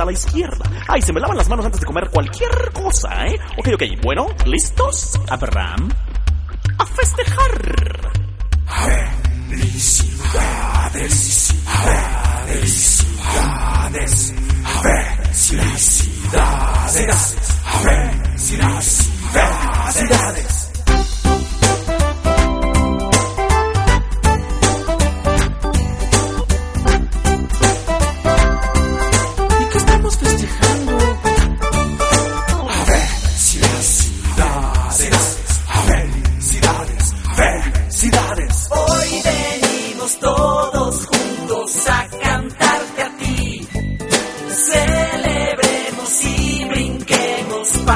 a la izquierda. Ay, se me lavan las manos antes de comer cualquier cosa, ¿eh? Ok, bueno, ¿listos? Abraham. ¡A festejar! Felicidades.